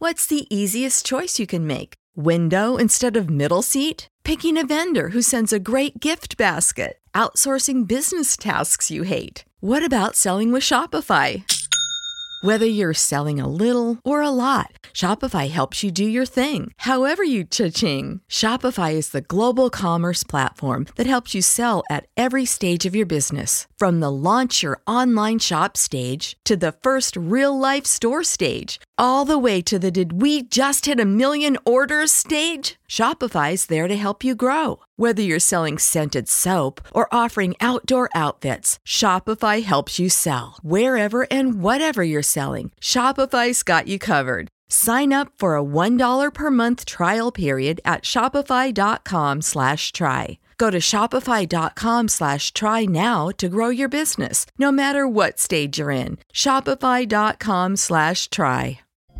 What's the easiest choice you can make? Window instead of middle seat? Picking a vendor who sends a great gift basket? Outsourcing business tasks you hate? What about selling with Shopify? Whether you're selling a little or a lot, Shopify helps you do your thing, however you cha-ching. Shopify is the global commerce platform that helps you sell at every stage of your business. From the launch your online shop stage to the first real-life store stage, all the way to the did we just hit a million orders stage. Shopify's there to help you grow. Whether you're selling scented soap or offering outdoor outfits, Shopify helps you sell. Wherever and whatever you're selling, Shopify's got you covered. Sign up for a $1 per month trial period at shopify.com/try. Go to shopify.com/try now to grow your business, no matter what stage you're in. Shopify.com/try.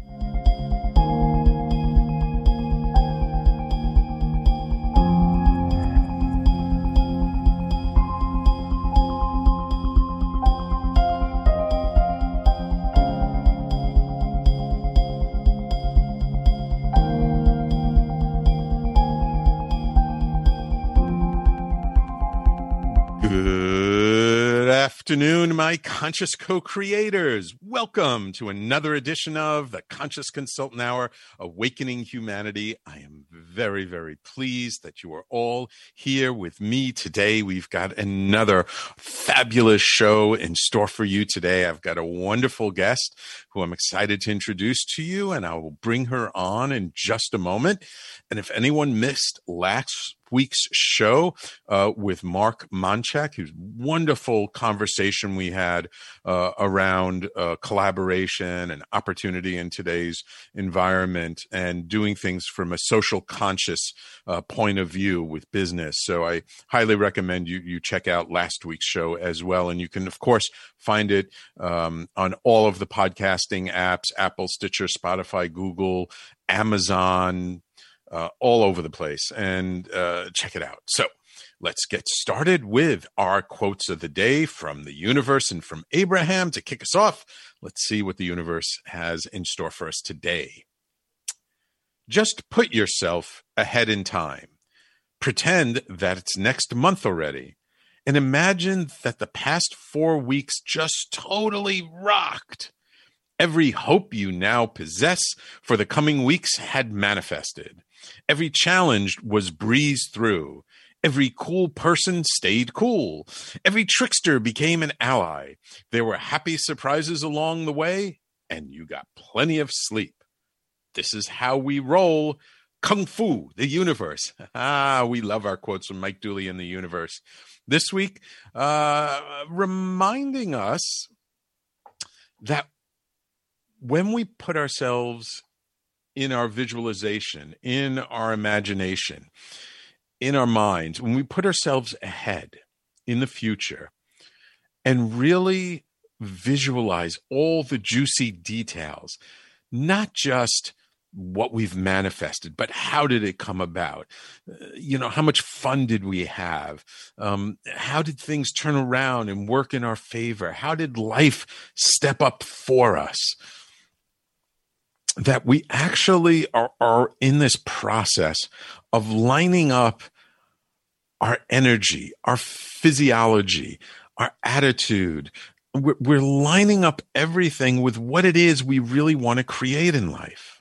Good afternoon, my conscious co-creators. Welcome to another edition of the Conscious Consultant Hour, Awakening Humanity. I am very, very pleased that you are all here with me today. We've got another fabulous show in store for you today. I've got a wonderful guest who I'm excited to introduce to you, and I will bring her on in just a moment. And if anyone missed last week's show with Mark Monchak, whose wonderful conversation we had around collaboration and opportunity in today's environment and doing things from a social conscious point of view with business. So I highly recommend you check out last week's show as well. And you can, of course, find it on all of the podcasting apps, Apple, Stitcher, Spotify, Google, Amazon, all over the place, and check it out. So let's get started with our quotes of the day from the universe and from Abraham. To kick us off, let's see what the universe has in store for us today. Just put yourself ahead in time. Pretend that it's next month already, and imagine that the past 4 weeks just totally rocked. Every hope you now possess for the coming weeks had manifested. Every challenge was breezed through. Every cool person stayed cool. Every trickster became an ally. There were happy surprises along the way, and you got plenty of sleep. This is how we roll. Kung Fu, the universe. We love our quotes from Mike Dooley in the universe. This week, reminding us that when we put ourselves in our visualization, in our imagination, in our minds, when we put ourselves ahead in the future and really visualize all the juicy details, not just what we've manifested, but how did it come about? How much fun did we have? How did things turn around and work in our favor? How did life step up for us? That we actually are in this process of lining up our energy, our physiology, our attitude. We're lining up everything with what it is we really want to create in life.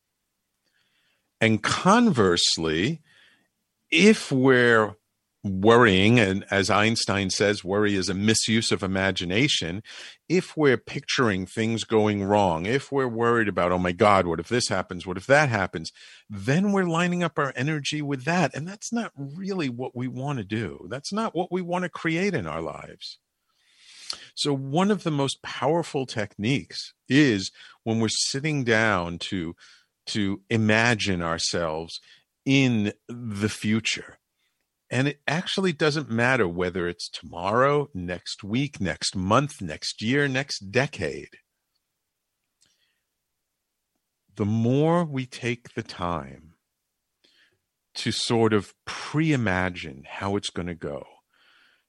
And conversely, if we're worrying, and as Einstein says, worry is a misuse of imagination. If we're picturing things going wrong, if we're worried about, oh my God, what if this happens? What if that happens? Then we're lining up our energy with that. And that's not really what we want to do. That's not what we want to create in our lives. So one of the most powerful techniques is when we're sitting down to imagine ourselves in the future. And it actually doesn't matter whether it's tomorrow, next week, next month, next year, next decade. The more we take the time to sort of pre-imagine how it's going to go,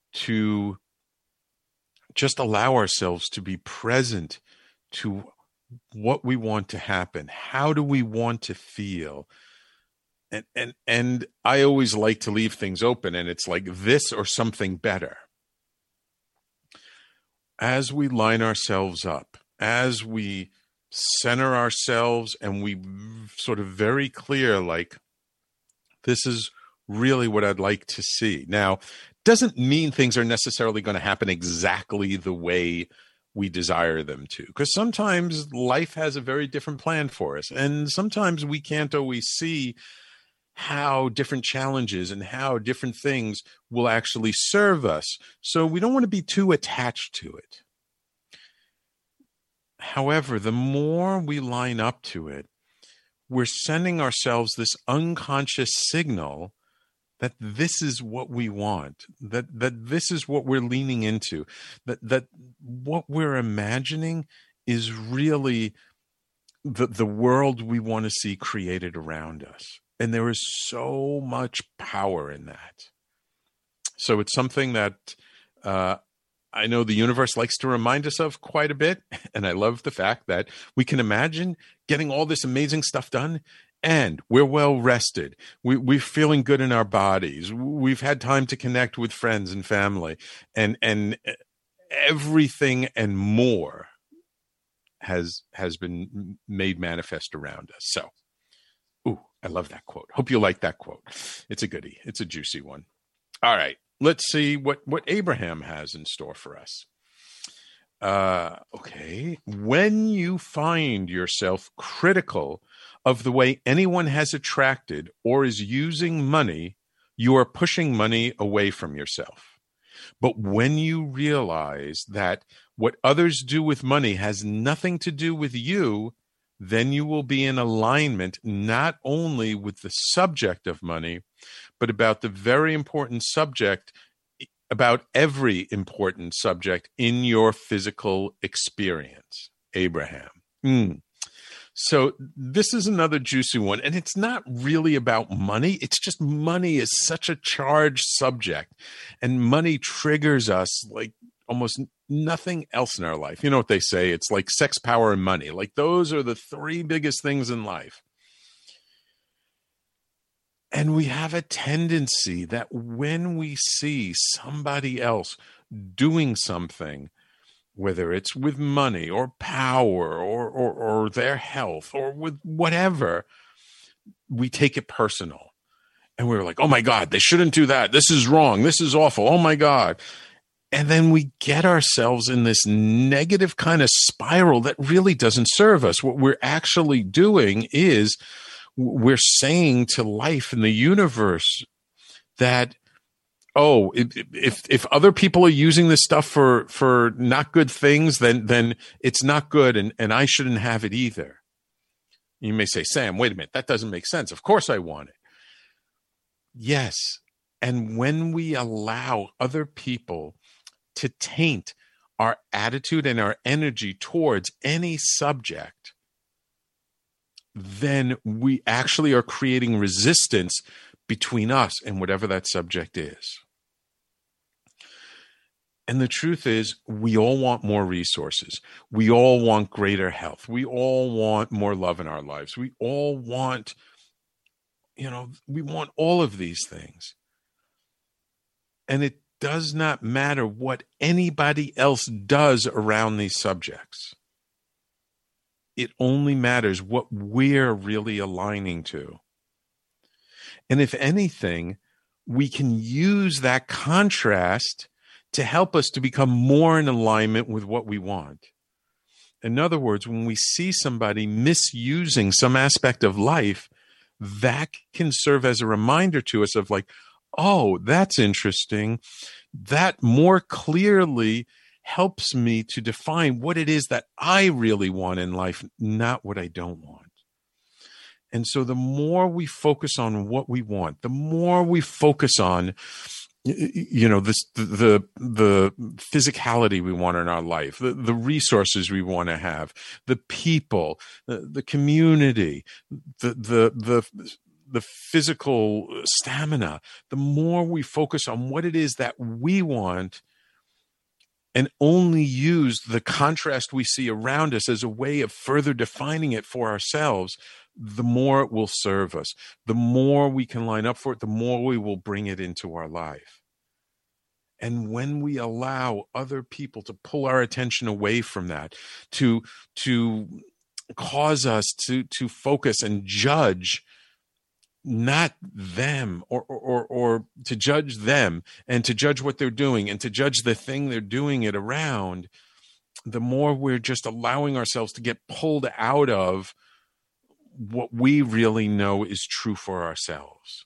to just allow ourselves to be present to what we want to happen. How do we want to feel? And I always like to leave things open, and it's like this or something better. As we line ourselves up, as we center ourselves, and we sort of very clear, like, this is really what I'd like to see. Now, doesn't mean things are necessarily going to happen exactly the way we desire them to, because sometimes life has a very different plan for us. And sometimes we can't always see how different challenges and how different things will actually serve us. So we don't want to be too attached to it. However, the more we line up to it, we're sending ourselves this unconscious signal that this is what we want, that this is what we're leaning into, that what we're imagining is really the world we want to see created around us. And there is so much power in that. So it's something that I know the universe likes to remind us of quite a bit. And I love the fact that we can imagine getting all this amazing stuff done, and we're well rested. We're feeling good in our bodies. We've had time to connect with friends and family, and everything and more has been made manifest around us. So, ooh, I love that quote. Hope you like that quote. It's a goodie. It's a juicy one. All right, let's see what Abraham has in store for us. Okay. When you find yourself critical of the way anyone has attracted or is using money, you are pushing money away from yourself. But when you realize that what others do with money has nothing to do with you, then you will be in alignment not only with the subject of money, but about the very important subject, about every important subject in your physical experience. Abraham. So this is another juicy one, and it's not really about money. It's just money is such a charged subject, and money triggers us like almost nothing else in our life. You know what they say? It's like sex, power, and money. Like those are the three biggest things in life. And we have a tendency that when we see somebody else doing something, whether it's with money or power or their health or with whatever, we take it personal. And we're like, oh my God, they shouldn't do that. This is wrong. This is awful. Oh my God. And then we get ourselves in this negative kind of spiral that really doesn't serve us. What we're actually doing is we're saying to life and the universe that, oh, if other people are using this stuff for not good things, then it's not good, and I shouldn't have it either. You may say, Sam, wait a minute, that doesn't make sense. Of course I want it. Yes. And when we allow other people to taint our attitude and our energy towards any subject, then we actually are creating resistance between us and whatever that subject is. And the truth is, we all want more resources. We all want greater health. We all want more love in our lives. We all want, we want all of these things. And it does not matter what anybody else does around these subjects. It only matters what we're really aligning to. And if anything, we can use that contrast to help us to become more in alignment with what we want. In other words, when we see somebody misusing some aspect of life, that can serve as a reminder to us of like, oh, that's interesting. That more clearly helps me to define what it is that I really want in life, not what I don't want. And so the more we focus on what we want, the more we focus on, the physicality we want in our life, the resources we want to have, the people, the community, the physical stamina, the more we focus on what it is that we want, and only use the contrast we see around us as a way of further defining it for ourselves, the more it will serve us. The more we can line up for it, the more we will bring it into our life. And when we allow other people to pull our attention away from that, to cause us to focus and judge not them, or to judge them and to judge what they're doing and to judge the thing they're doing it around, the more we're just allowing ourselves to get pulled out of what we really know is true for ourselves.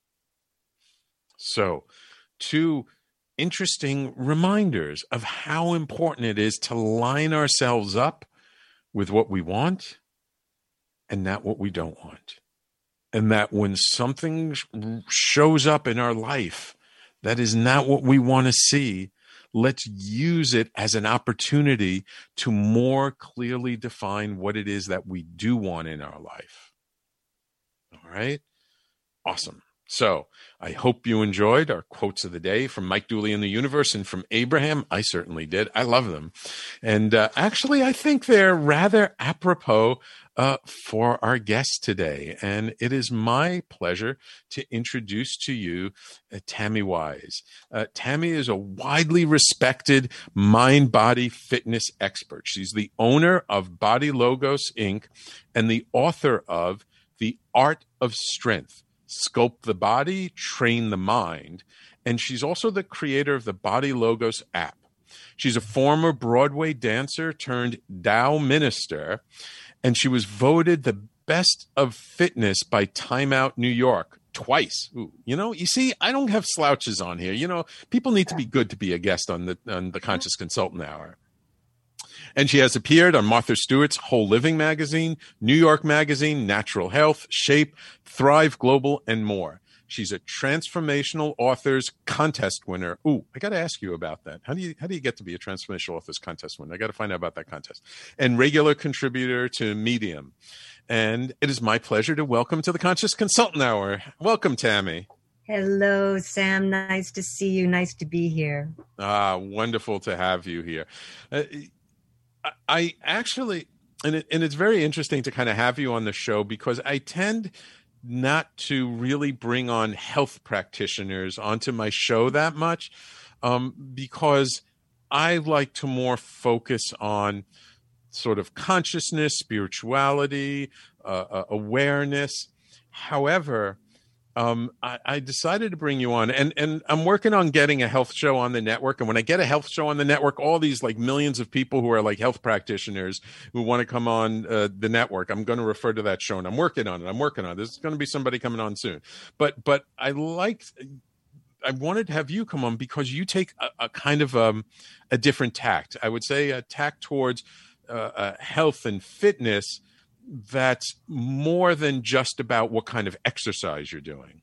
So, 2 interesting reminders of how important it is to line ourselves up with what we want and not what we don't want. And that when something shows up in our life that is not what we want to see, let's use it as an opportunity to more clearly define what it is that we do want in our life. All right? Awesome. So I hope you enjoyed our quotes of the day from Mike Dooley in the Universe and from Abraham. I certainly did. I love them. And actually, I think they're rather apropos for our guest today. And it is my pleasure to introduce to you Tammy Wise. Tammy is a widely respected mind-body fitness expert. She's the owner of Body Logos, Inc. and the author of The Art of Strength: Sculpt the Body, Train the Mind. And she's also the creator of the Body Logos app. She's a former Broadway dancer turned Tao minister, and she was voted the best of fitness by Time Out New York twice. Ooh, you see, I don't have slouches on here. People need to be good to be a guest on the Conscious Consultant Hour. And she has appeared on Martha Stewart's Whole Living magazine, New York Magazine, Natural Health, Shape, Thrive Global, and more. She's a Transformational Authors Contest winner. Ooh, I got to ask you about that. How do you get to be a Transformational Authors Contest winner? I got to find out about that contest. And regular contributor to Medium. And it is my pleasure to welcome to the Conscious Consultant Hour. Welcome, Tammy. Hello, Sam. Nice to see you. Nice to be here. Wonderful to have you here. I actually, and it's very interesting to kind of have you on the show, because I tend not to really bring on health practitioners onto my show that much, because I like to more focus on sort of consciousness, spirituality, awareness. However, I decided to bring you on, and I'm working on getting a health show on the network. And when I get a health show on the network, all these like millions of people who are like health practitioners who want to come on the network, I'm going to refer to that show, and I'm working on it. There's going to be somebody coming on soon. But I wanted to have you come on because you take a kind of a different tact. I would say a tact towards health and fitness that's more than just about what kind of exercise you're doing.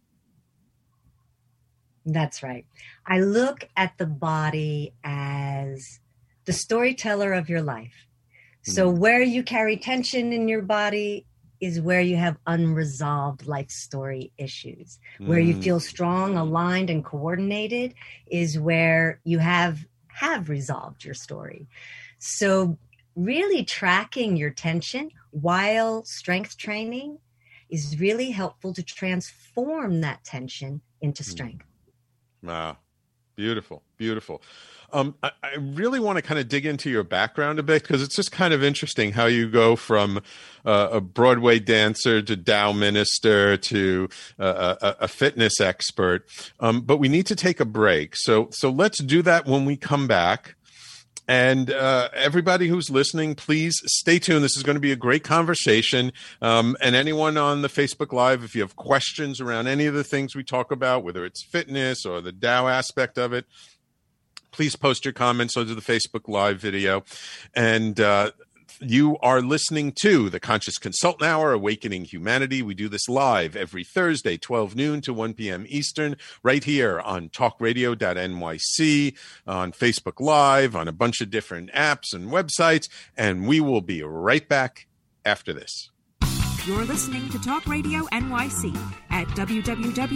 That's right. I look at the body as the storyteller of your life. So where you carry tension in your body is where you have unresolved life story issues. Where you feel strong, aligned, and coordinated is where you have resolved your story. So really tracking your tension while strength training is really helpful to transform that tension into strength. Wow. Beautiful. Beautiful. I really want to kind of dig into your background a bit, because it's just kind of interesting how you go from a Broadway dancer to Tao minister to a fitness expert. But we need to take a break. So let's do that when we come back. And everybody who's listening, please stay tuned. This is going to be a great conversation. And anyone on the Facebook Live, if you have questions around any of the things we talk about, whether it's fitness or the Tao aspect of it, please post your comments under the Facebook Live video. And you are listening to the Conscious Consultant Hour, Awakening Humanity. We do this live every Thursday, 12 noon to 1 p.m. Eastern, right here on talkradio.nyc, on Facebook Live, on a bunch of different apps and websites. And we will be right back after this. You're listening to Talk Radio NYC at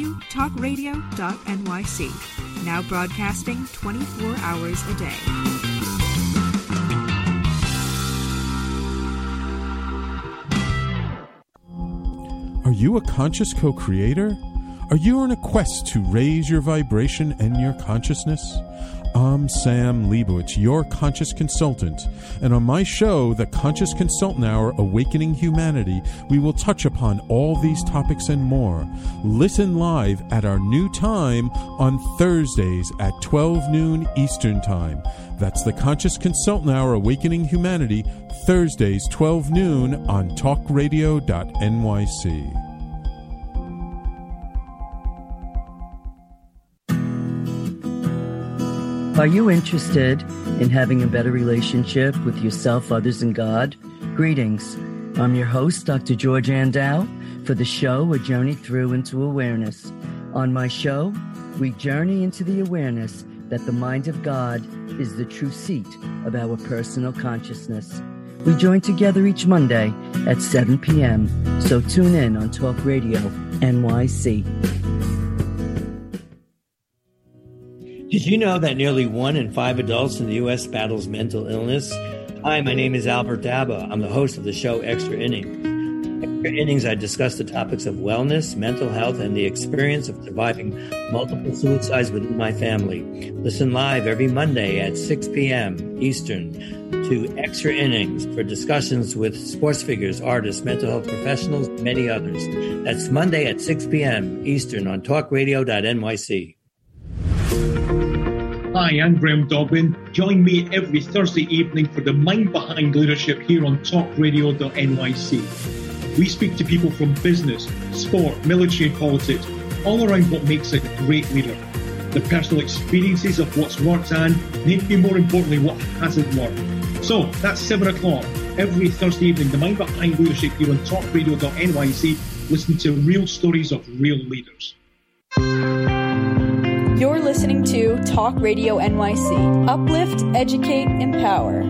www.talkradio.nyc. Now broadcasting 24 hours a day. Are you a conscious co-creator? Are you on a quest to raise your vibration and your consciousness? I'm Sam Leibowitz, your conscious consultant, and on my show, The Conscious Consultant Hour, Awakening Humanity, we will touch upon all these topics and more. Listen live at our new time on Thursdays at 12 noon Eastern Time. That's The Conscious Consultant Hour, Awakening Humanity, Thursdays, 12 noon on talkradio.nyc. Are you interested in having a better relationship with yourself, others, and God? Greetings. I'm your host, Dr. George Andow, for the show A Journey Through into Awareness. On my show, we journey into the awareness that the mind of God is the true seat of our personal consciousness. We join together each Monday at 7 p.m., so tune in on Talk Radio NYC. Did you know that nearly 1 in 5 adults in the U.S. battles mental illness? Hi, my name is Albert Daba. I'm the host of the show Extra Innings. Extra Innings, I discuss the topics of wellness, mental health, and the experience of surviving multiple suicides within my family. Listen live every Monday at 6 p.m. Eastern to Extra Innings for discussions with sports figures, artists, mental health professionals, and many others. That's Monday at 6 p.m. Eastern on talkradio.nyc. Hi, I'm Graham Dobbin. Join me every Thursday evening for the Mind Behind Leadership here on talkradio.nyc. We speak to people from business, sport, military and politics, all around what makes a great leader. The personal experiences of what's worked and, maybe more importantly, what hasn't worked. So, that's 7 o'clock every Thursday evening, the Mind Behind Leadership here on talkradio.nyc. Listen to real stories of real leaders. You're listening to Talk Radio NYC. Uplift, educate, empower.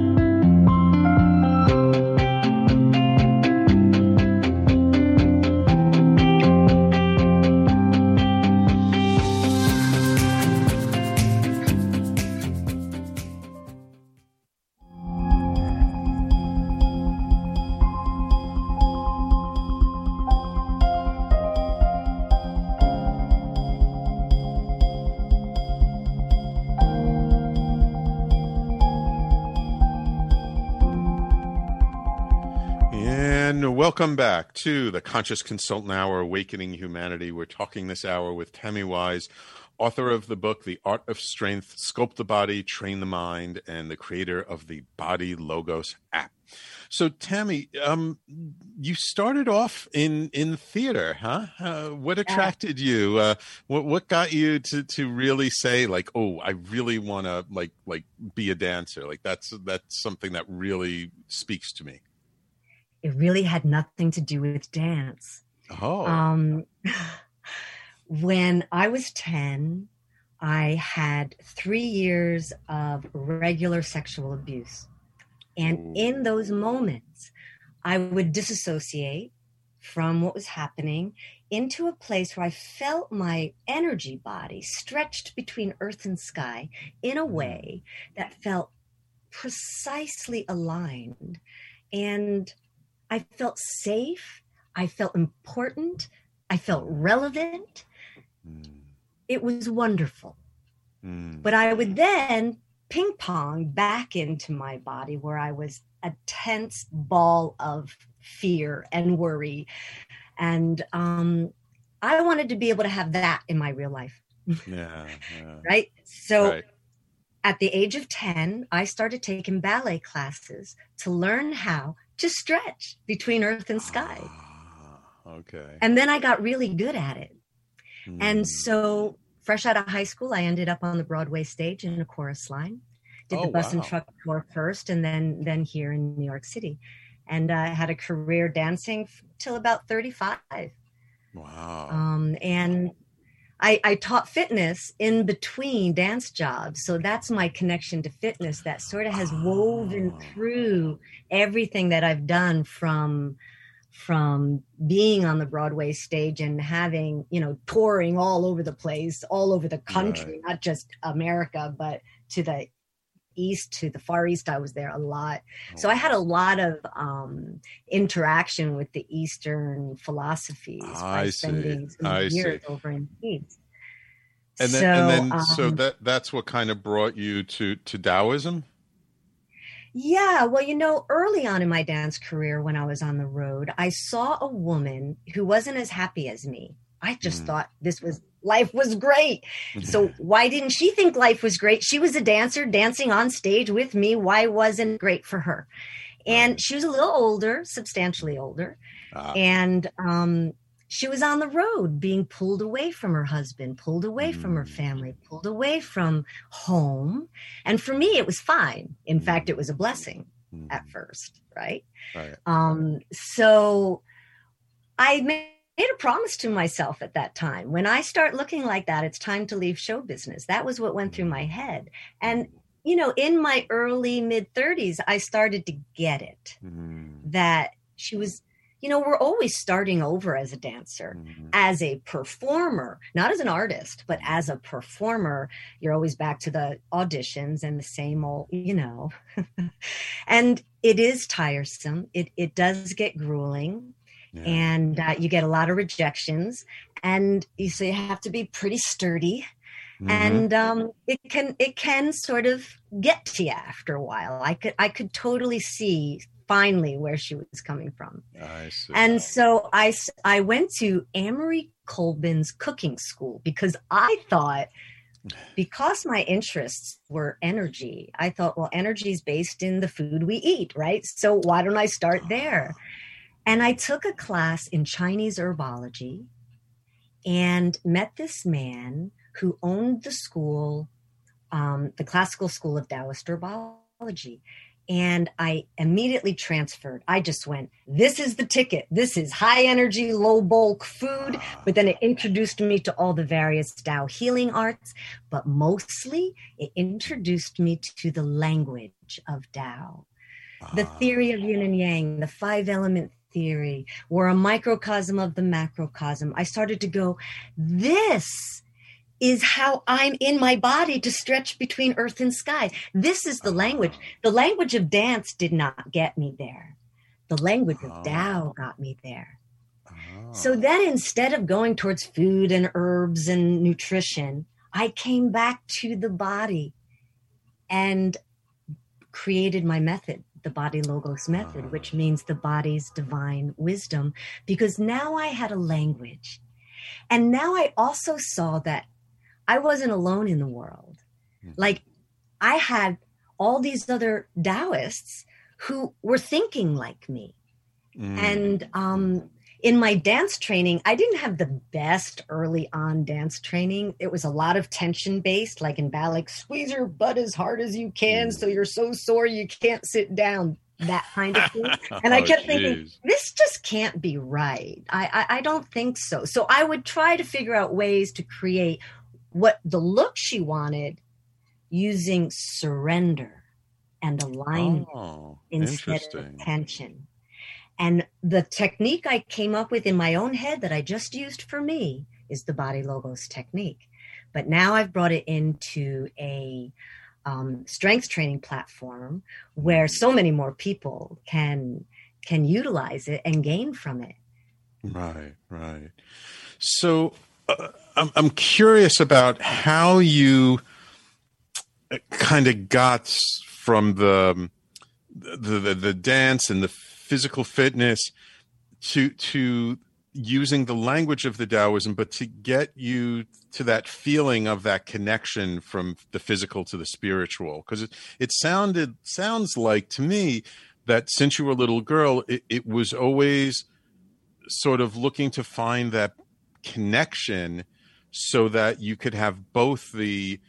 Welcome back to the Conscious Consultant Hour, Awakening Humanity. We're talking this hour with Tammy Wise, author of the book, The Art of Strength, Sculpt the Body, Train the Mind, and the creator of the Body Logos app. So, Tammy, you started off in theater, huh? What attracted you? What got you to really say, like, oh, I really want to like be a dancer? Like that's something that really speaks to me. It really had nothing to do with dance. Oh. When I was 10, I had 3 years of regular sexual abuse. And in those moments, I would disassociate from what was happening into a place where I felt my energy body stretched between earth and sky in a way that felt precisely aligned. And I felt safe. I felt important. I felt relevant. It was wonderful. But I would then ping pong back into my body where I was a tense ball of fear and worry. And I wanted to be able to have that in my real life. Yeah. Right? So at the age of 10, I started taking ballet classes to learn how to stretch between earth and sky. Okay. And then I got really good at it. And so fresh out of high school, I ended up on the Broadway stage in a chorus line. Did the bus and truck tour first, and then here in New York City. And I had a career dancing till about 35. Wow. And I taught fitness in between dance jobs. So that's my connection to fitness that sort of has woven through everything that I've done from being on the Broadway stage and having, touring all over the place, all over the country, not just America, but to the East to the Far East. I was there a lot. So I had a lot of interaction with the Eastern philosophies by spending some years over in the East. So that's what kind of brought you to Taoism? Yeah, well, early on in my dance career, when I was on the road, I saw a woman who wasn't as happy as me. I just thought life was great. So why didn't she think life was great? She was a dancer dancing on stage with me. Why wasn't it great for her? And she was a little older, substantially older. And she was on the road being pulled away from her husband, pulled away from her family, pulled away from home. And for me, it was fine. In fact, it was a blessing at first, right? So I made a promise to myself at that time. When I start looking like that, it's time to leave show business. That was what went through my head. And, in my early mid-30s, I started to get it, that she was, we're always starting over as a dancer, as a performer, not as an artist, but as a performer. You're always back to the auditions and the same old, and it is tiresome. It does get grueling. Yeah. And you get a lot of rejections, and so you have to be pretty sturdy, and it can sort of get to you after a while. I could totally see finally where she was coming from. I see. And so I went to Amory Colbin's cooking school because I thought, because my interests were energy, I thought, well, energy is based in the food we eat, right? So why don't I start there? And I took a class in Chinese herbology and met this man who owned the school, the classical school of Taoist herbology. And I immediately transferred. I just went, this is the ticket. This is high energy, low bulk food. But then it introduced me to all the various Tao healing arts. But mostly it introduced me to the language of Tao, the theory of yin and yang, the 5-element theory. We're a microcosm of the macrocosm. I started to go, this is how I'm in my body to stretch between earth and sky. This is the language. The language of dance did not get me there. The language of Tao got me there. So then instead of going towards food and herbs and nutrition, I came back to the body and created my method, the Body Logos method, which means the body's divine wisdom, because now I had a language. And now I also saw that I wasn't alone in the world. Like, I had all these other Taoists who were thinking like me. And in my dance training, I didn't have the best early on dance training. It was a lot of tension based, like in ballet, squeeze your butt as hard as you can so you're so sore you can't sit down, that kind of thing. And I kept thinking, this just can't be right. I don't think so. So I would try to figure out ways to create what the look she wanted using surrender and alignment instead of tension. And the technique I came up with in my own head that I just used for me is the Body Logos technique. But now I've brought it into a strength training platform where so many more people can utilize it and gain from it. Right. So I'm curious about how you kind of got from the dance and the physical fitness to using the language of the Taoism, but to get you to that feeling of that connection from the physical to the spiritual. Because it sounds like to me that since you were a little girl, it was always sort of looking to find that connection so that you could have both the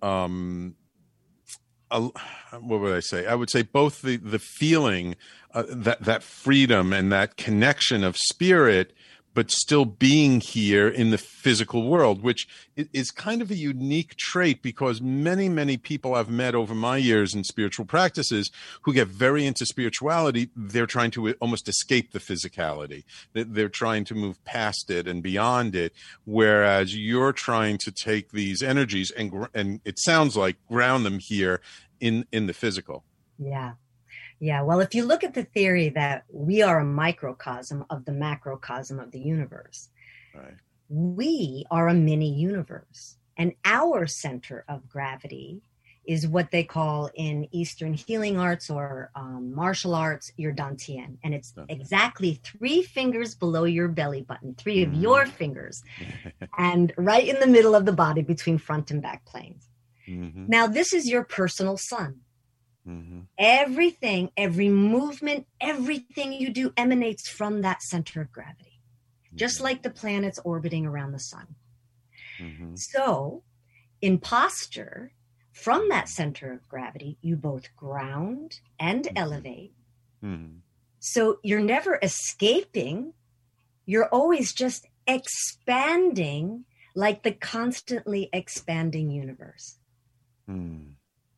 what would I say? I would say both the feeling, that freedom and that connection of spirit, but still being here in the physical world, which is kind of a unique trait because many, many people I've met over my years in spiritual practices who get very into spirituality, they're trying to almost escape the physicality. They're trying to move past it and beyond it, whereas you're trying to take these energies and it sounds like ground them here in the physical. Yeah. Yeah. Well, if you look at the theory that we are a microcosm of the macrocosm of the universe, Right. we are a mini universe. And our center of gravity is what they call in Eastern healing arts or martial arts, your dantian. And it's exactly 3 fingers below your belly button, 3 of your fingers, and right in the middle of the body between front and back planes. Mm-hmm. Now, this is your personal sun. Mm-hmm. Everything, every movement, everything you do emanates from that center of gravity, just like the planets orbiting around the sun. Mm-hmm. So in posture, from that center of gravity, you both ground and elevate. Mm-hmm. So you're never escaping. You're always just expanding like the constantly expanding universe. Mm.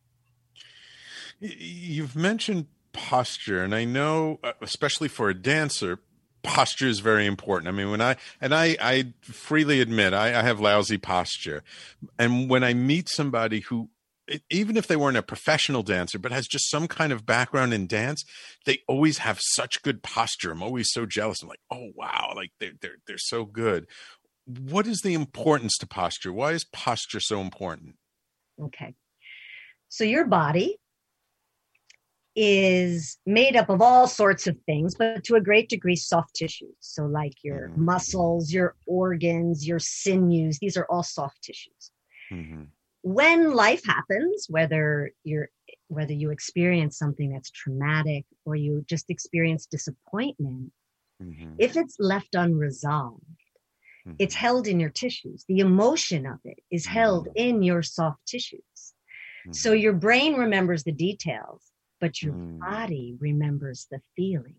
You've mentioned posture, and I know, especially for a dancer, posture is very important. I mean, I freely admit I have lousy posture. And when I meet somebody who, even if they weren't a professional dancer, but has just some kind of background in dance, they always have such good posture. I'm always so jealous. I'm like, oh, wow, like they're so good. What is the importance to posture? Why is posture so important? Okay. So your body is made up of all sorts of things, but to a great degree, soft tissues. So like your muscles, your organs, your sinews, these are all soft tissues. Mm-hmm. When life happens, whether you experience something that's traumatic or you just experience disappointment, if it's left unresolved, it's held in your tissues. The emotion of it is held in your soft tissues. So your brain remembers the details, but your body remembers the feeling.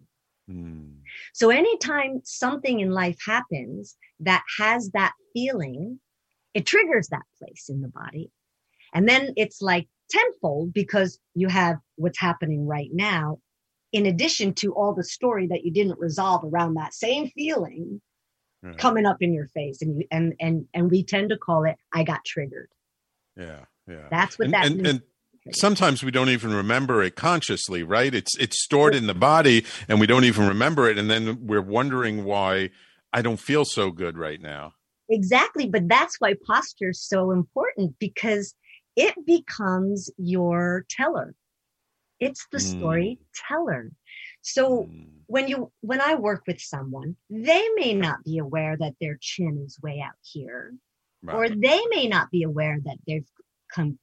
So anytime something in life happens that has that feeling, it triggers that place in the body. And then it's like tenfold because you have what's happening right now, in addition to all the story that you didn't resolve around that same feeling coming up in your face. And we tend to call it, I got triggered. Yeah. Yeah. That's what that means. And sometimes we don't even remember it consciously, right? It's stored in the body and we don't even remember it. And then we're wondering why I don't feel so good right now. Exactly. But that's why posture is so important, because it becomes your teller. It's the storyteller. So when I work with someone, they may not be aware that their chin is way out here, or they may not be aware that they've come,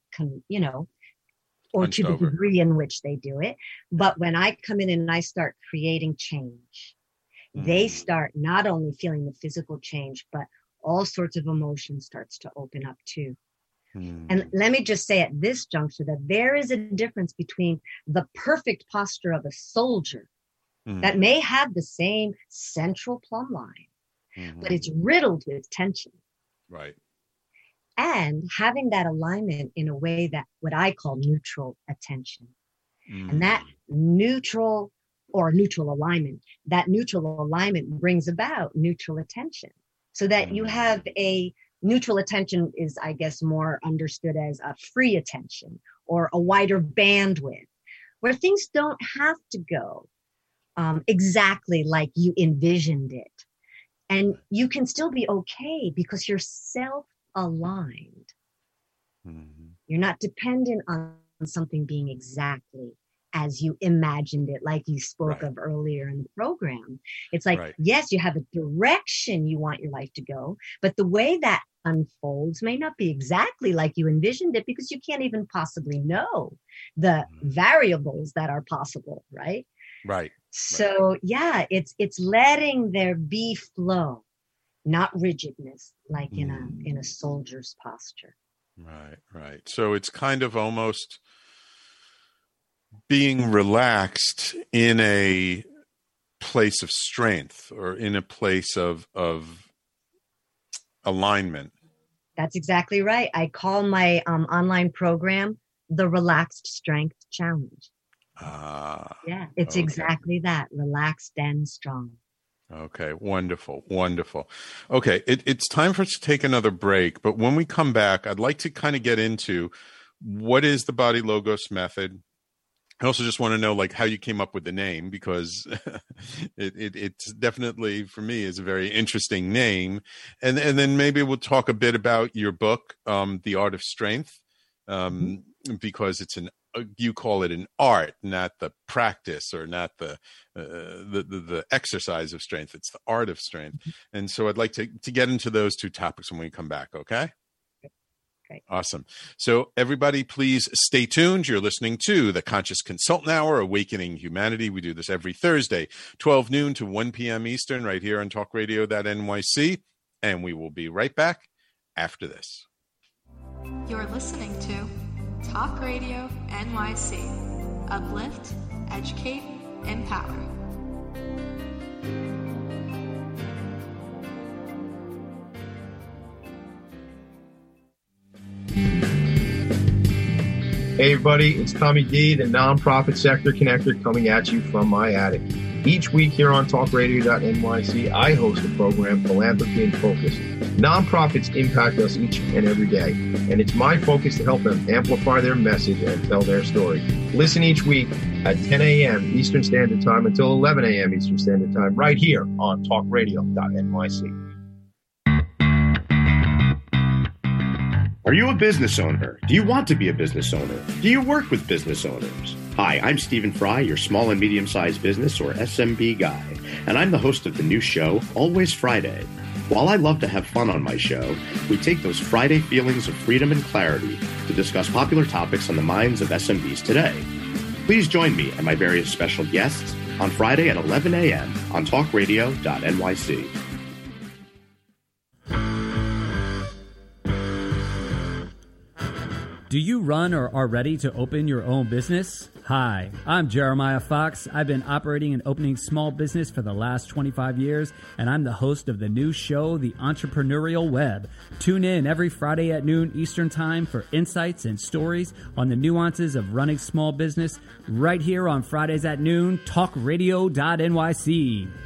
or to the degree in which they do it. But when I come in and I start creating change, they start not only feeling the physical change, but all sorts of emotion starts to open up too. And let me just say at this juncture that there is a difference between the perfect posture of a soldier that may have the same central plumb line, but it's riddled with tension. Right. And having that alignment in a way that what I call neutral attention. And that neutral alignment brings about neutral attention, so that you have a neutral attention is, I guess, more understood as a free attention or a wider bandwidth, where things don't have to go exactly like you envisioned it. And you can still be okay because you're self-aligned. You're not dependent on something being exactly as you imagined it, like you spoke of earlier in the program. It's like, yes, you have a direction you want your life to go, but the way that unfolds may not be exactly like you envisioned it, because you can't even possibly know the variables that are possible, right? Right. So yeah, it's letting there be flow, not rigidness, like in a soldier's posture. Right. So it's kind of almost being relaxed in a place of strength or in a place of alignment. That's exactly right. I call my online program the Relaxed Strength Challenge. Yeah, it's exactly that. Relaxed and strong. Okay, wonderful. Okay, it's time for us to take another break. But when we come back, I'd like to kind of get into what is the Body Logos method? I also just want to know, like, how you came up with the name, because it's definitely, for me, is a very interesting name. And then maybe we'll talk a bit about your book, The Art of Strength, because it's you call it an art, not the practice, or not the exercise of strength. It's the art of strength. And so I'd like to get into those two topics when we come back. Okay. Great. Awesome. So everybody, please stay tuned. You're listening to the Conscious Consultant Hour, Awakening Humanity. We do this every Thursday, 12 noon to 1 p.m. Eastern, right here on talkradio.nyc. And we will be right back after this. You're listening to Talk Radio NYC. Uplift, educate, empower. Hey everybody, it's Tommy D, the Nonprofit Sector Connector, coming at you from my attic. Each week here on talkradio.nyc, I host a program, Philanthropy in Focus. Nonprofits impact us each and every day, and it's my focus to help them amplify their message and tell their story. Listen each week at 10 a.m. Eastern Standard Time until 11 a.m. Eastern Standard Time, right here on talkradio.nyc. Are you a business owner? Do you want to be a business owner? Do you work with business owners? Hi, I'm Stephen Fry, your small and medium-sized business, or SMB guy, and I'm the host of the new show, Always Friday. While I love to have fun on my show, we take those Friday feelings of freedom and clarity to discuss popular topics on the minds of SMBs today. Please join me and my various special guests on Friday at 11 a.m. on talkradio.nyc. Do you run or are ready to open your own business? Hi, I'm Jeremiah Fox. I've been operating and opening small business for the last 25 years, and I'm the host of the new show, The Entrepreneurial Web. Tune in every Friday at noon Eastern Time for insights and stories on the nuances of running small business, right here on Fridays at noon, talkradio.nyc.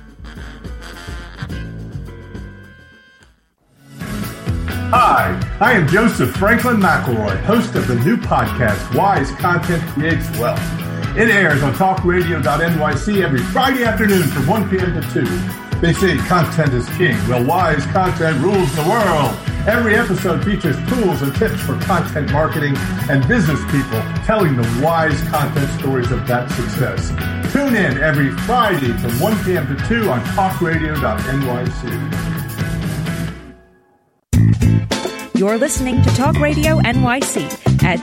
Hi, I am Joseph Franklin McElroy, host of the new podcast, Wise Content Creates Wealth. It airs on talkradio.nyc every Friday afternoon from 1 p.m. to 2. They say content is king. Well, wise content rules the world. Every episode features tools and tips for content marketing and business people telling the wise content stories of that success. Tune in every Friday from 1 p.m. to 2 on talkradio.nyc. You're listening to Talk Radio NYC at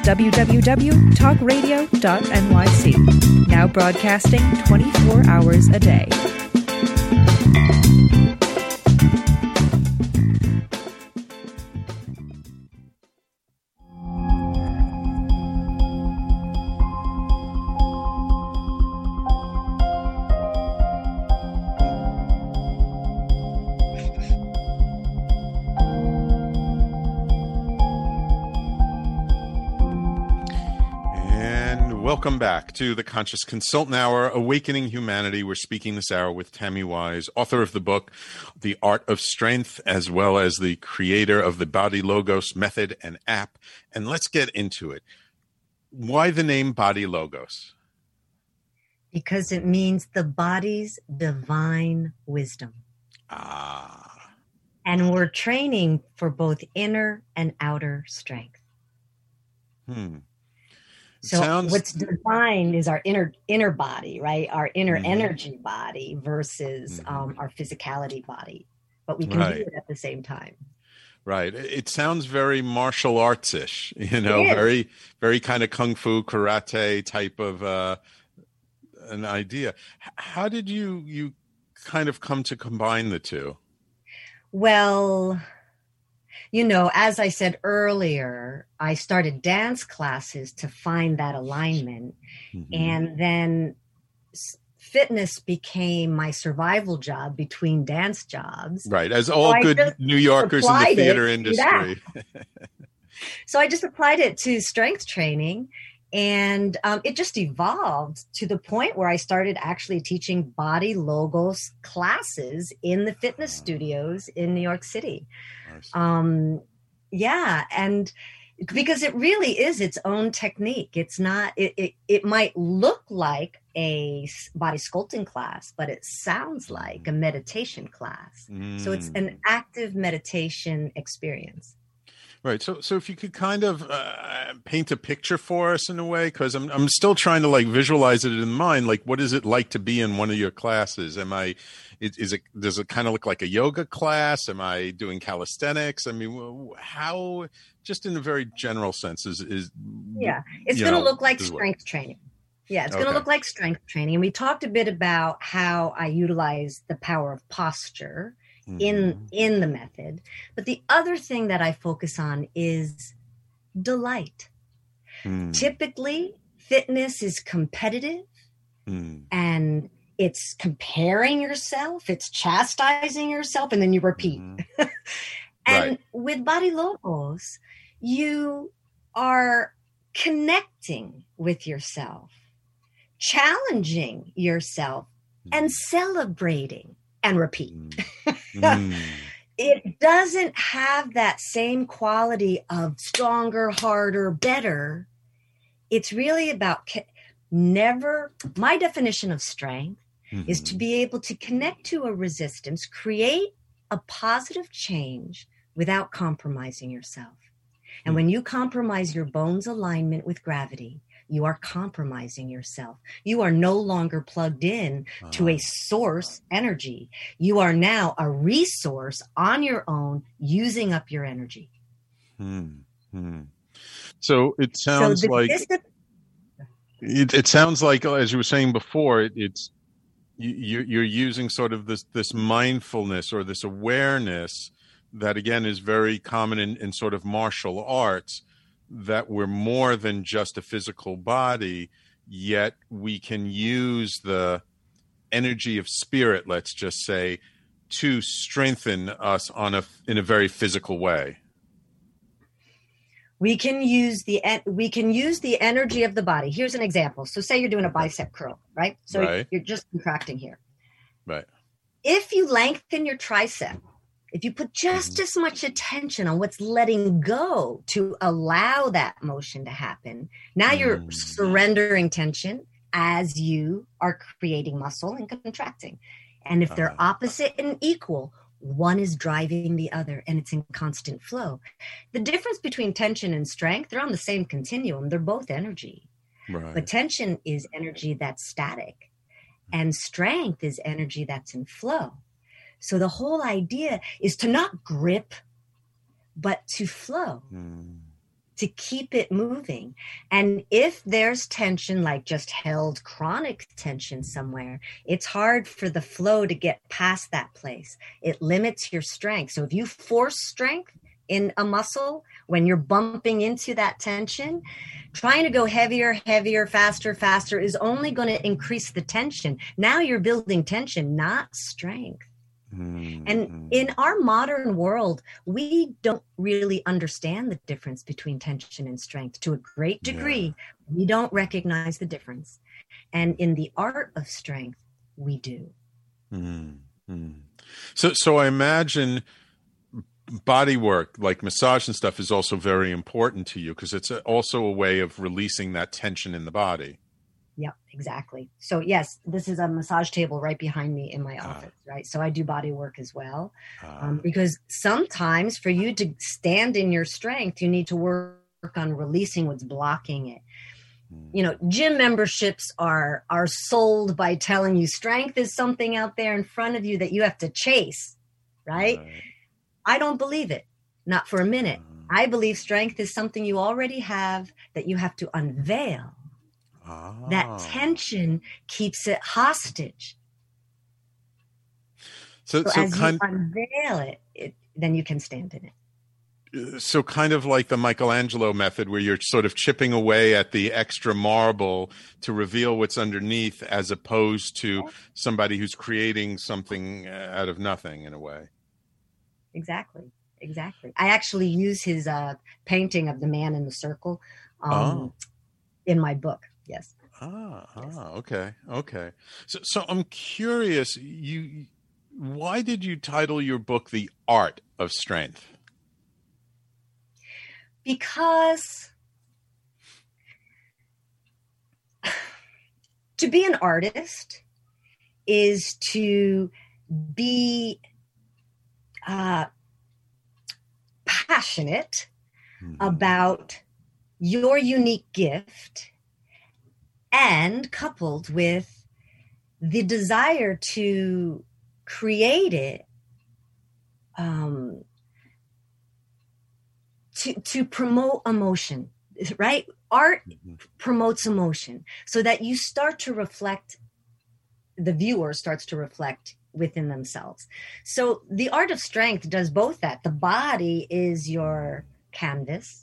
www.talkradio.nyc. Now broadcasting 24 hours a day. Welcome back to the Conscious Consultant Hour, Awakening Humanity. We're speaking this hour with Tammy Wise, author of the book, The Art of Strength, as well as the creator of the Body Logos method and app. And let's get into it. Why the name Body Logos? Because it means the body's divine wisdom. Ah. And we're training for both inner and outer strength. So what's divine is our inner body, right? Our inner energy body versus our physicality body. But we can do it at the same time. Right. It sounds very martial arts-ish, very, very kind of kung fu, karate type of an idea. How did you kind of come to combine the two? Well, as I said earlier, I started dance classes to find that alignment. And then fitness became my survival job between dance jobs. Right. As all good New Yorkers in the theater industry. So I just applied it to strength training. And it just evolved to the point where I started actually teaching Body Logos classes in the fitness studios in New York City. And because it really is its own technique. It's not, it might look like a body sculpting class, but it sounds like a meditation class. So it's an active meditation experience. Right. So if you could kind of paint a picture for us in a way, because I'm still trying to like visualize it in mind. Like, what is it like to be in one of your classes? Does it kind of look like a yoga class? Am I doing calisthenics? I mean, how, just in a very general sense, is it's going to look like strength training. Yeah, it's going to look like strength training. And we talked a bit about how I utilize the power of posture in the method. But the other thing that I focus on is delight. Typically, fitness is competitive and it's comparing yourself, it's chastising yourself, and then you repeat. And with Body Logos, you are connecting with yourself, challenging yourself, and celebrating, and repeat. It doesn't have that same quality of stronger, harder, better. It's really about my definition of strength is to be able to connect to a resistance, create a positive change without compromising yourself. And when you compromise your bones' alignment with gravity, you are compromising yourself. You are no longer plugged in to a source energy. You are now a resource on your own, using up your energy. So it sounds it sounds like, as you were saying before, you're using sort of this mindfulness or this awareness that, again, is very common in sort of martial arts, that we're more than just a physical body, yet we can use the energy of spirit, let's just say, to strengthen us in a very physical way. We can use the energy of the body. Here's an example. So say you're doing a bicep curl, right? So you're just contracting here. Right. If you lengthen your tricep, if you put just as much attention on what's letting go to allow that motion to happen, now you're surrendering tension as you are creating muscle and contracting. And if they're opposite and equal, one is driving the other and it's in constant flow. The difference between tension and strength, they're on the same continuum. They're both energy. Right. But tension is energy that's static and strength is energy that's in flow. So the whole idea is to not grip, but to flow, to keep it moving. And if there's tension, like just held chronic tension somewhere, it's hard for the flow to get past that place. It limits your strength. So if you force strength in a muscle, when you're bumping into that tension, trying to go heavier, faster is only going to increase the tension. Now you're building tension, not strength. And in our modern world, we don't really understand the difference between tension and strength. To a great degree, we don't recognize the difference. And in the art of strength, we do. So I imagine body work, like massage and stuff, is also very important to you because it's also a way of releasing that tension in the body. Yep, exactly. So yes, this is a massage table right behind me in my office, right? So I do body work as well, because sometimes for you to stand in your strength, you need to work on releasing what's blocking it. You know, gym memberships are sold by telling you strength is something out there in front of you that you have to chase, right? I don't believe it, not for a minute. I believe strength is something you already have that you have to unveil. That tension keeps it hostage. So as you unveil it, then you can stand in it. So kind of like the Michelangelo method, where you're sort of chipping away at the extra marble to reveal what's underneath, as opposed to somebody who's creating something out of nothing, in a way. Exactly. I actually use his painting of the man in the circle in my book. Yes. Okay. So I'm curious, why did you title your book The Art of Strength? Because to be an artist is to be passionate about your unique gift, and coupled with the desire to create it, to promote emotion, right? Art promotes emotion so that you start to reflect, the viewer starts to reflect within themselves. So the art of strength does both that. The body is your canvas,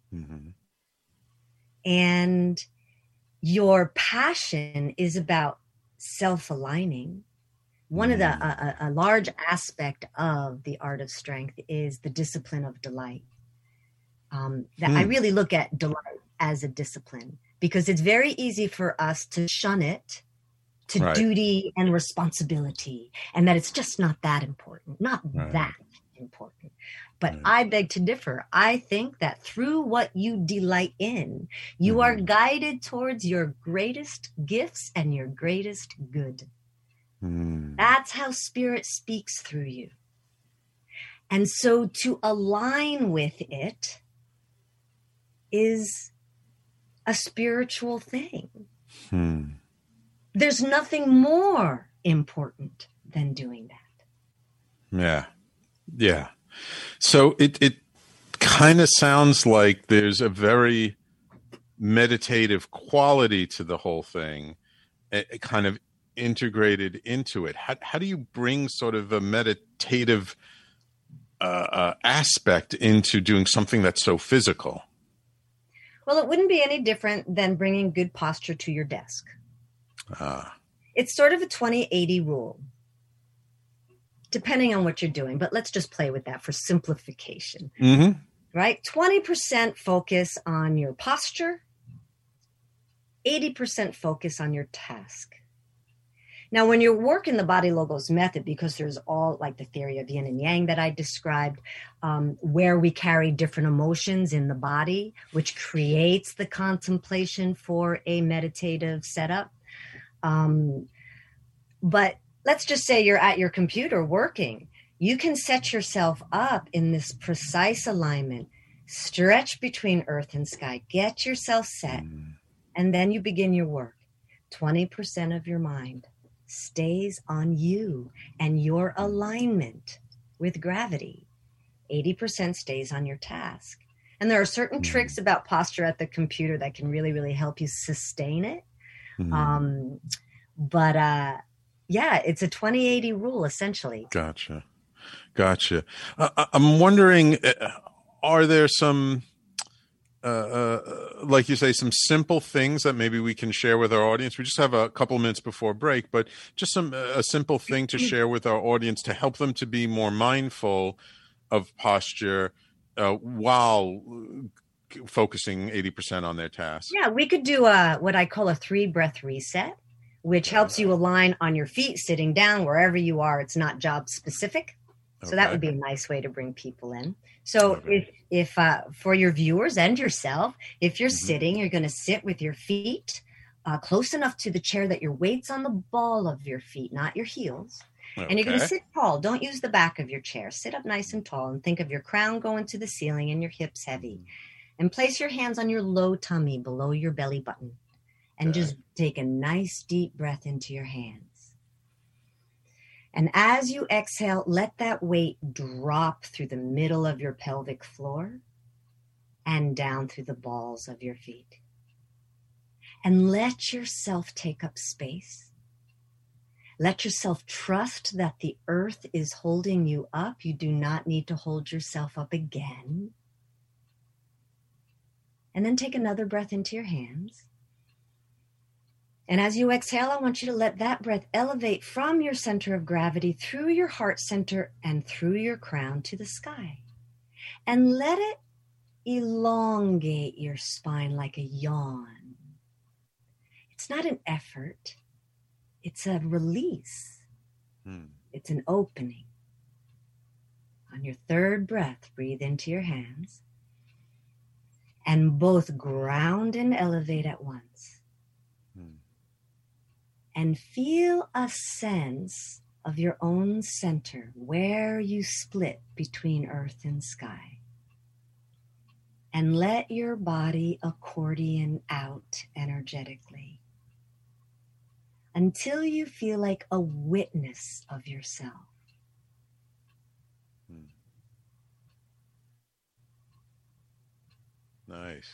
and your passion is about self-aligning. One of the a large aspect of the art of strength is the discipline of delight. That I really look at delight as a discipline, because it's very easy for us to shun it to duty and responsibility, and that it's just not that important, not that important. But I beg to differ. I think that through what you delight in, you are guided towards your greatest gifts and your greatest good. That's how spirit speaks through you. And so to align with it is a spiritual thing. There's nothing more important than doing that. Yeah. So it kind of sounds like there's a very meditative quality to the whole thing, kind of integrated into it. How do you bring sort of a meditative aspect into doing something that's so physical? Well, it wouldn't be any different than bringing good posture to your desk. It's sort of a 20-80 rule, depending on what you're doing. But let's just play with that for simplification. Right? 20% focus on your posture, 80% focus on your task. Now, when you're working the Body Logos method, because there's all like the theory of yin and yang that I described, where we carry different emotions in the body, which creates the contemplation for a meditative setup. But let's just say you're at your computer working. You can set yourself up in this precise alignment, stretch between earth and sky, get yourself set, and then you begin your work. 20% of your mind stays on you and your alignment with gravity. 80% stays on your task. And there are certain tricks about posture at the computer that can really, really help you sustain it. But it's a 20-80 rule, essentially. Gotcha. I'm wondering, are there some, like you say, some simple things that maybe we can share with our audience? We just have a couple minutes before break, but just a simple thing to share with our audience to help them to be more mindful of posture while focusing 80% on their task. Yeah, we could do what I call a 3-breath reset, which helps you align on your feet, sitting down, wherever you are. It's not job specific. So that would be a nice way to bring people in. So if for your viewers and yourself, if you're sitting, you're going to sit with your feet close enough to the chair that your weight's on the ball of your feet, not your heels. And you're going to sit tall. Don't use the back of your chair. Sit up nice and tall and think of your crown going to the ceiling and your hips heavy. And place your hands on your low tummy below your belly button. And just take a nice deep breath into your hands. And as you exhale, let that weight drop through the middle of your pelvic floor and down through the balls of your feet. And let yourself take up space. Let yourself trust that the earth is holding you up. You do not need to hold yourself up again. And then take another breath into your hands. And as you exhale, I want you to let that breath elevate from your center of gravity through your heart center and through your crown to the sky. And let it elongate your spine like a yawn. It's not an effort. It's a release. It's an opening. On your third breath, breathe into your hands. and both ground and elevate at once. And feel a sense of your own center, where you split between earth and sky. And let your body accordion out energetically until you feel like a witness of yourself. Nice.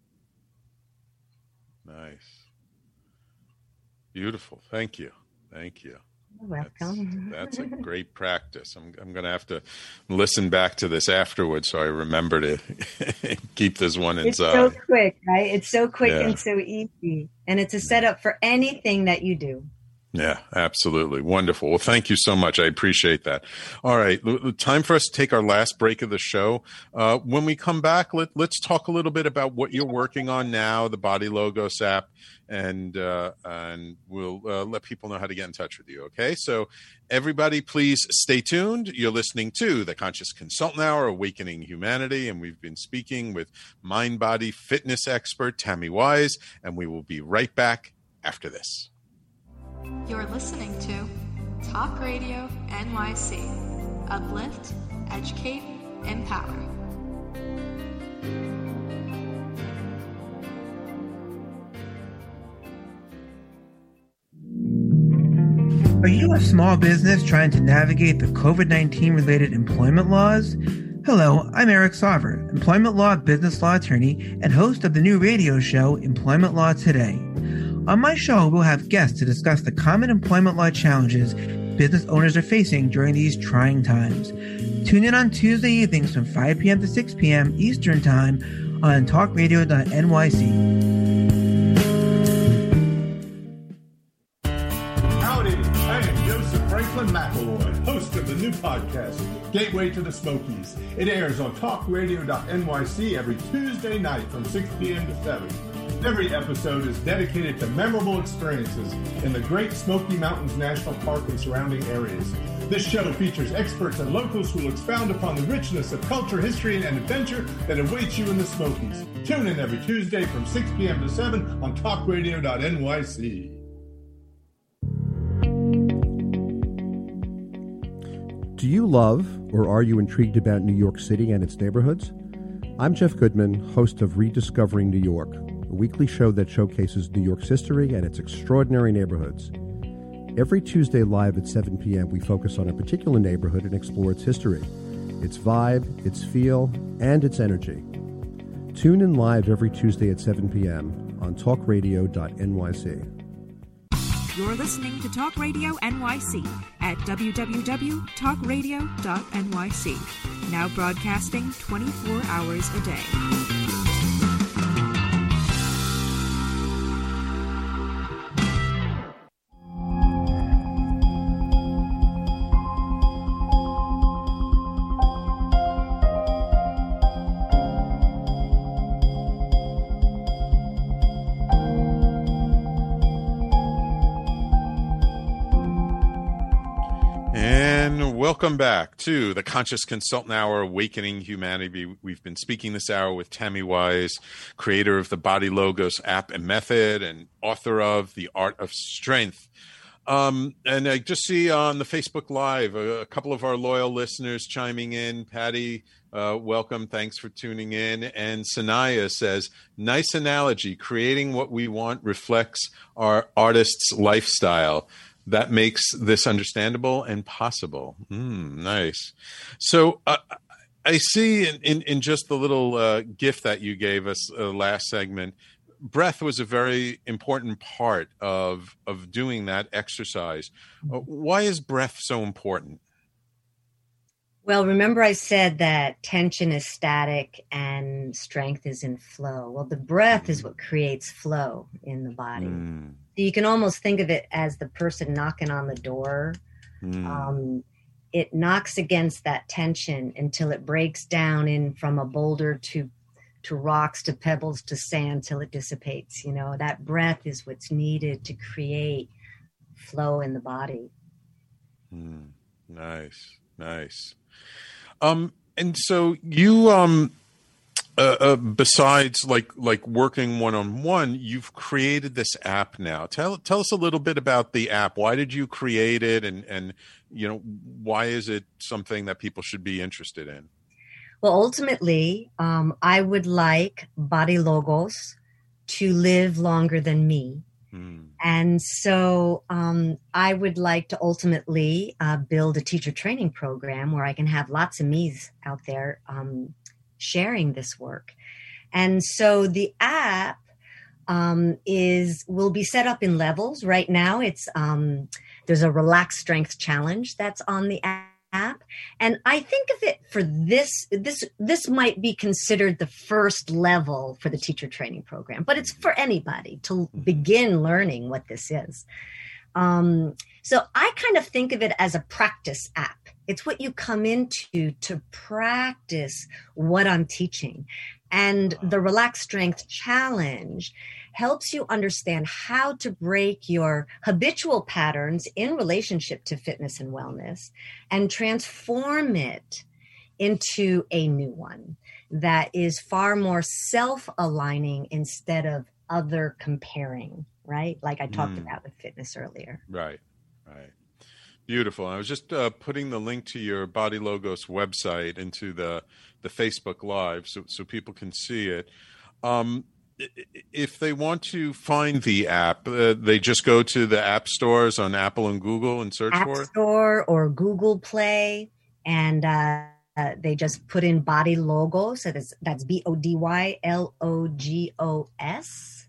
Beautiful. Thank you. You're welcome. That's a great practice. I'm going to have to listen back to this afterwards so I remember to keep this one inside. It's so quick, right? It's so quick and so easy. And it's a setup for anything that you do. Yeah, absolutely. Wonderful. Well, thank you so much. I appreciate that. All right. Time for us to take our last break of the show. When we come back, let's talk a little bit about what you're working on now, the Body Logos app, and we'll let people know how to get in touch with you. Okay. So everybody, please stay tuned. You're listening to the Conscious Consultant Hour, Awakening Humanity. And we've been speaking with mind body fitness expert Tammy Wise, and we will be right back after this. You're listening to Talk Radio NYC. Uplift, educate, empower. Are you a small business trying to navigate the COVID-19 related employment laws? Hello, I'm Eric Sauver, employment law business law attorney and host of the new radio show Employment Law Today. On my show, we'll have guests to discuss the common employment law challenges business owners are facing during these trying times. Tune in on Tuesday evenings from 5 p.m. to 6 p.m. Eastern Time on talkradio.nyc. Howdy, I am Joseph Franklin McElroy, host of the new podcast, Gateway to the Smokies. It airs on talkradio.nyc every Tuesday night from 6 p.m. to 7. Every episode is dedicated to memorable experiences in the Great Smoky Mountains National Park and surrounding areas. This show features experts and locals who will expound upon the richness of culture, history, and adventure that awaits you in the Smokies. Tune in every Tuesday from 6 p.m. to 7 on talkradio.nyc. Do you love or are you intrigued about New York City and its neighborhoods? I'm Jeff Goodman, host of Rediscovering New York, a weekly show that showcases New York's history and its extraordinary neighborhoods. Every Tuesday live at 7 p.m., we focus on a particular neighborhood and explore its history, its vibe, its feel, and its energy. Tune in live every Tuesday at 7 p.m. on talkradio.nyc. You're listening to Talk Radio NYC at www.talkradio.nyc. Now broadcasting 24 hours a day. Welcome back to the Conscious Consultant Hour, Awakening Humanity. We've been speaking this hour with Tammy Wise, creator of the Body Logos app and method and author of The Art of Strength. And I just see on the Facebook Live a couple of our loyal listeners chiming in. Patty, welcome. Thanks for tuning in. And Sanaya says, nice analogy. Creating what we want reflects our artist's lifestyle. That makes this understandable and possible. Nice. So I see in just the little gift that you gave us last segment, breath was a very important part of doing that exercise. Why is breath so important? Well, remember I said that tension is static and strength is in flow. Well, the breath is what creates flow in the body. You can almost think of it as the person knocking on the door. It knocks against that tension until it breaks down in from a boulder to rocks, to pebbles, to sand, till it dissipates. You know, that breath is what's needed to create flow in the body. Nice. And so you besides like working one-on-one, you've created this app now. Tell us a little bit about the app. Why did you create it, and why is it something that people should be interested in? Well, ultimately, I would like Body Logos to live longer than me. And so I would like to ultimately build a teacher training program where I can have lots of me's out there sharing this work. And so the app will be set up in levels. Right now, it's there's a relaxed strength challenge that's on the app. And I think of it for this might be considered the first level for the teacher training program, but it's for anybody to begin learning what this is. So I kind of think of it as a practice app. It's what you come into to practice what I'm teaching. And the Relaxed Strength Challenge helps you understand how to break your habitual patterns in relationship to fitness and wellness and transform it into a new one that is far more self-aligning instead of other comparing, right? Like I talked about with fitness earlier. Right. Beautiful. I was just putting the link to your Body Logos website into the Facebook Live so people can see it. If they want to find the app, they just go to the app stores on Apple and Google and search for it? App Store or Google Play, and they just put in Body Logos. So that's BODYLOGOS.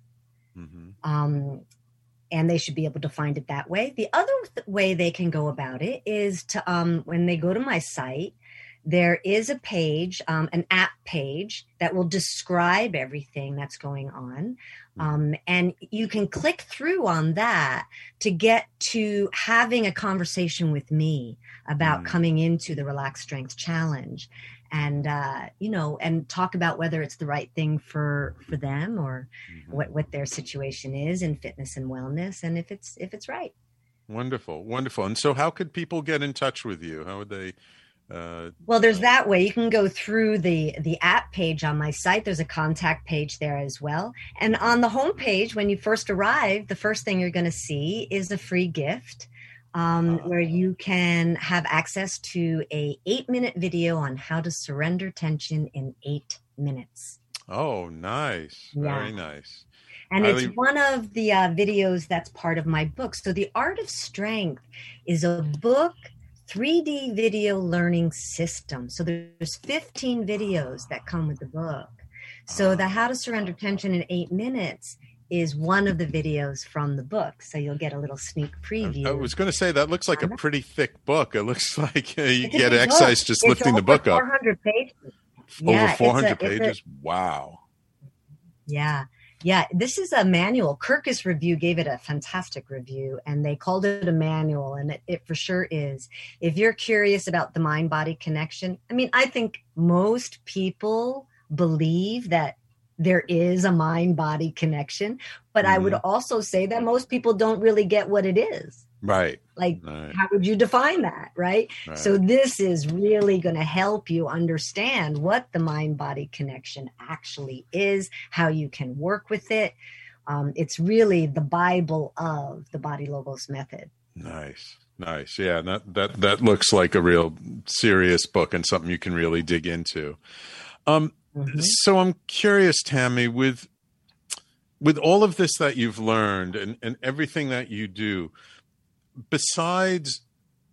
And they should be able to find it that way. The other way they can go about it is to, when they go to my site, there is a page, an app page that will describe everything that's going on. And you can click through on that to get to having a conversation with me about coming into the Relaxed Strength Challenge and, and talk about whether it's the right thing for them or what their situation is in fitness and wellness and if it's right. Wonderful. And so how could people get in touch with you? How would they? Well, there's that way. You can go through the app page on my site. There's a contact page there as well. And on the homepage, when you first arrive, the first thing you're going to see is a free gift where you can have access to a 8-minute video on how to surrender tension in 8 minutes. Oh, nice. Yeah. Very nice. And it's one of the videos that's part of my book. So The Art of Strength is a book 3D video learning system. So there's 15 videos that come with the book. So the How to Surrender Tension in 8 Minutes is one of the videos from the book. So you'll get a little sneak preview. I was going to say, that looks like a pretty thick book. It looks like you get exercise just lifting the book up. 400 pages. Over 400 pages? Wow. Yeah. Yeah, this is a manual. Kirkus Review gave it a fantastic review, and they called it a manual, and it for sure is. If you're curious about the mind-body connection, I mean, I think most people believe that there is a mind-body connection, but I would also say that most people don't really get what it is. Right. How would you define that, right? So this is really going to help you understand what the mind-body connection actually is, how you can work with it. It's really the Bible of the Body Logos method. Nice. Yeah, that looks like a real serious book and something you can really dig into. So I'm curious, Tammy, with all of this that you've learned and everything that you do, besides,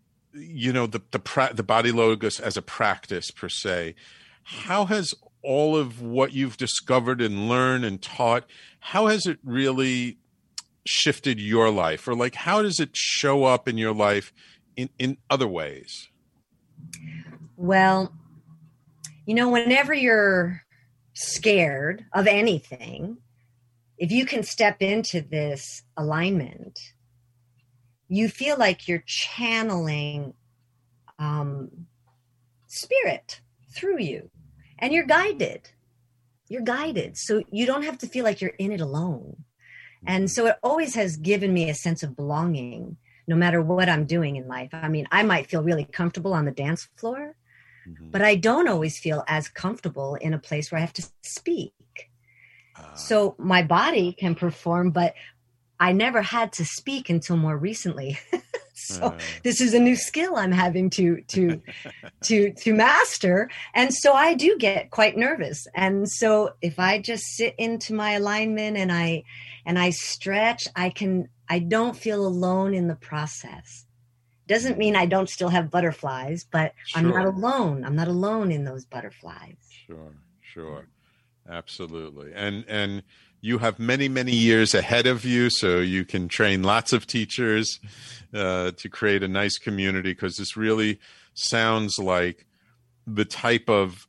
the Body Logos as a practice per se, how has all of what you've discovered and learned and taught, how has it really shifted your life? Or how does it show up in your life in other ways? Well, whenever you're scared of anything, if you can step into this alignment, you feel like you're channeling spirit through you, and you're guided. So you don't have to feel like you're in it alone. And so it always has given me a sense of belonging, no matter what I'm doing in life. I mean, I might feel really comfortable on the dance floor, but I don't always feel as comfortable in a place where I have to speak. So my body can perform, but I never had to speak until more recently. So this is a new skill I'm having to master. And so I do get quite nervous. And so if I just sit into my alignment and I stretch, I don't feel alone in the process. Doesn't mean I don't still have butterflies, but sure. I'm not alone. I'm not alone in those butterflies. Sure. Absolutely. And you have many, many years ahead of you, so you can train lots of teachers to create a nice community, because this really sounds like the type of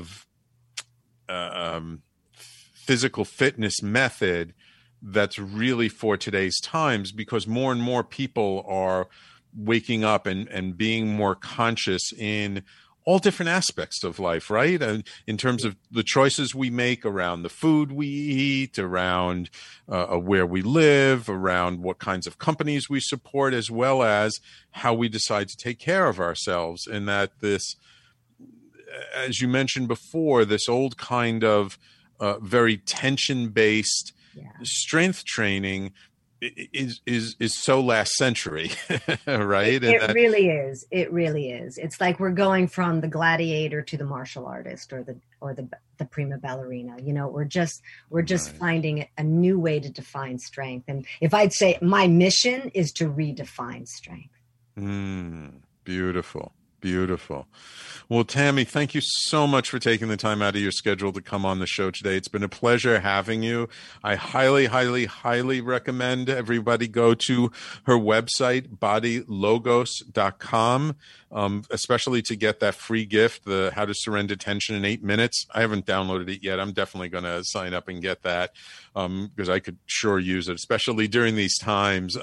physical fitness method that's really for today's times, because more and more people are waking up and being more conscious in all different aspects of life, right? And in terms of the choices we make around the food we eat, around where we live, around what kinds of companies we support, as well as how we decide to take care of ourselves. And that this, as you mentioned before, this old kind of very tension-based strength training is so last century, right? It really is. It really is. It's like we're going from the gladiator to the martial artist or the prima ballerina. You know, we're just finding a new way to define strength. And if I'd say my mission is to redefine strength. Beautiful. Well, Tammy, thank you so much for taking the time out of your schedule to come on the show today. It's been a pleasure having you. I highly, highly, highly recommend everybody go to her website, bodylogos.com, especially to get that free gift, the How to Surrender Tension in 8 Minutes. I haven't downloaded it yet. I'm definitely going to sign up and get that because I could sure use it, especially during these times.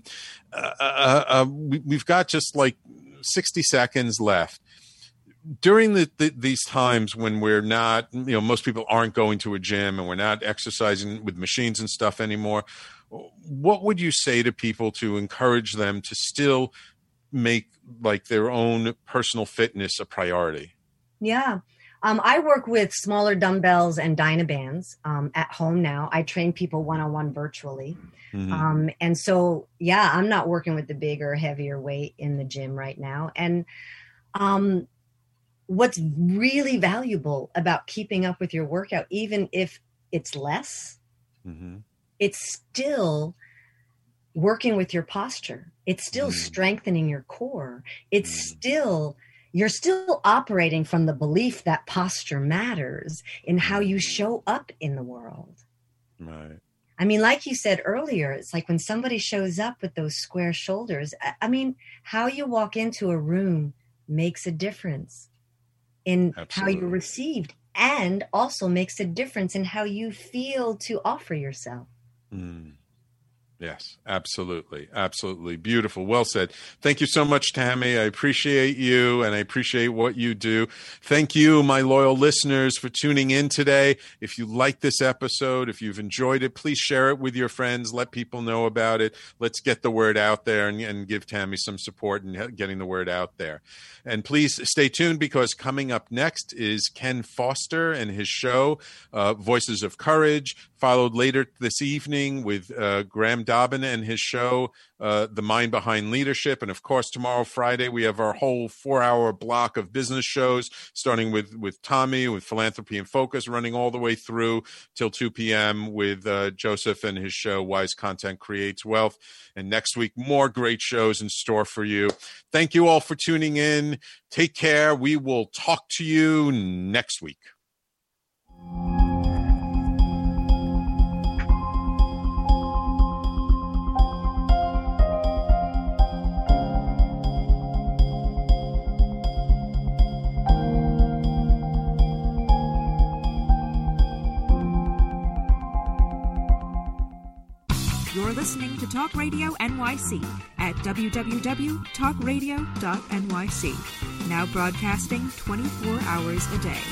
We've got just like 60 seconds left. During these times when we're not, most people aren't going to a gym and we're not exercising with machines and stuff anymore, what would you say to people to encourage them to still make like their own personal fitness a priority? Yeah. I work with smaller dumbbells and Dynabands at home now. I train people one-on-one virtually. Mm-hmm. And so, I'm not working with the bigger, heavier weight in the gym right now. And what's really valuable about keeping up with your workout, even if it's less, it's still working with your posture. It's still strengthening your core. It's you're still operating from the belief that posture matters in how you show up in the world. Right. I mean, like you said earlier, it's like when somebody shows up with those square shoulders, I mean, how you walk into a room makes a difference in how you're received, and also makes a difference in how you feel to offer yourself. Yes, absolutely. Absolutely. Beautiful. Well said. Thank you so much, Tammy. I appreciate you and I appreciate what you do. Thank you, my loyal listeners, for tuning in today. If you like this episode, if you've enjoyed it, please share it with your friends. Let people know about it. Let's get the word out there and give Tammy some support in getting the word out there. And please stay tuned, because coming up next is Ken Foster and his show, Voices of Courage, followed later this evening with Graham Dobbin and his show, The Mind Behind Leadership. And of course, tomorrow, Friday, we have our whole 4-hour block of business shows, starting with Tommy, with Philanthropy in Focus, running all the way through till 2 p.m. with Joseph and his show, Wise Content Creates Wealth. And next week, more great shows in store for you. Thank you all for tuning in. Take care. We will talk to you next week. You're listening to Talk Radio NYC at www.talkradio.nyc. Now broadcasting 24 hours a day.